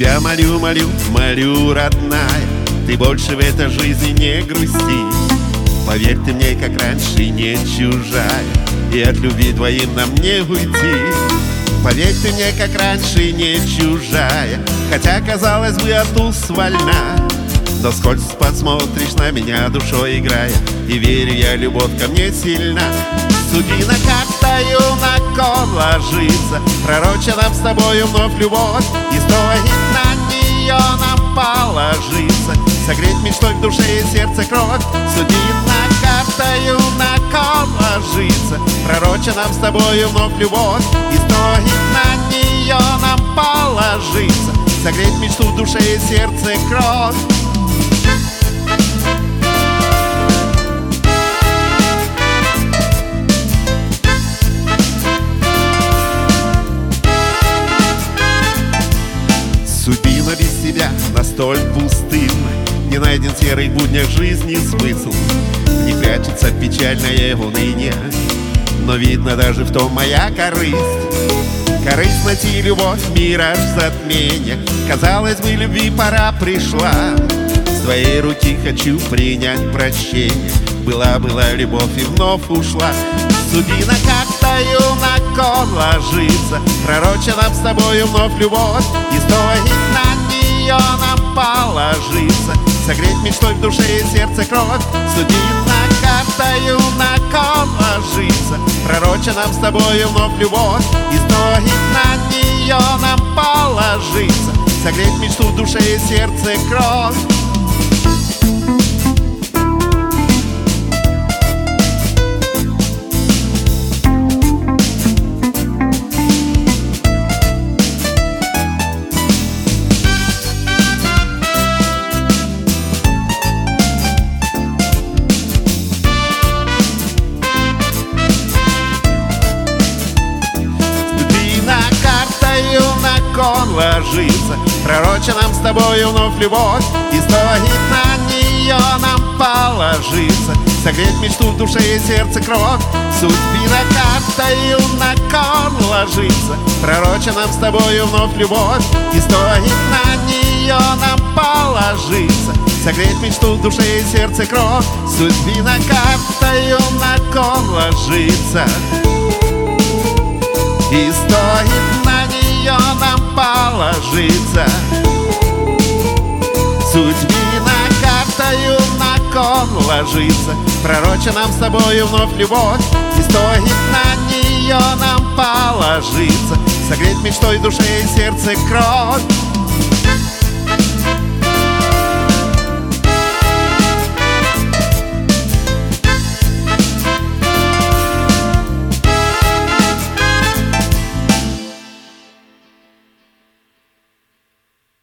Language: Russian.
Тебя молю, молю, молю, родная, ты больше в этой жизни не грусти. Поверь, ты мне, как раньше, не чужая, и от любви двоим нам не уйти. Поверь, ты мне, как раньше, не чужая, хотя, казалось бы, от уз вольна. Но сколь посмотришь на меня, душой играя, и верю я, любовь ко мне сильна. Судьбина картою на кон ложится, пророча нам с тобою вновь любовь, и стоит на нее нам положиться, согреть мечтой в душе и сердце кровь. Судьбина картою на кон ложится, пророча нам с тобою вновь любовь, и стоит на нее нам положиться, согреть мечту в душе и сердце кровь. Судьбина без тебя настоль пустынна, не найден в серых буднях жизни смысл. Не прячется печальное уныние, но видно даже в том моя корысть. Корысть найти любовь, мираж затмения, казалось бы, любви пора пришла. С твоей руки хочу принять прощение, была любовь и вновь ушла. Судьбина картою на кон ложится, пророча нам с тобою вновь любовь, и стоит на нее нам положиться, согреть мечтой в душе и сердце кровь. Судьбина картою на кон ложится, пророча нам с тобою вновь любовь, и стоит на нее нам положиться, согреть мечту в душе и сердце кровь. Кон ложится, пророча нам с тобою вновь любовь, и стоит на нее нам положиться, согреть мечту в душе и сердце кровь. Судьбина картою на кон ложится, пророча нам с тобою вновь любовь, и стоит на нее нам положиться, согреть мечту в душе и сердце кровь. Судьбина картою на кон ложится, и стоит на нее нам положиться. Судьбина картою на кон ложится, пророча нам с тобою вновь любовь, и стоит на нее нам положиться, согреть мечтой в душе и сердце кровь.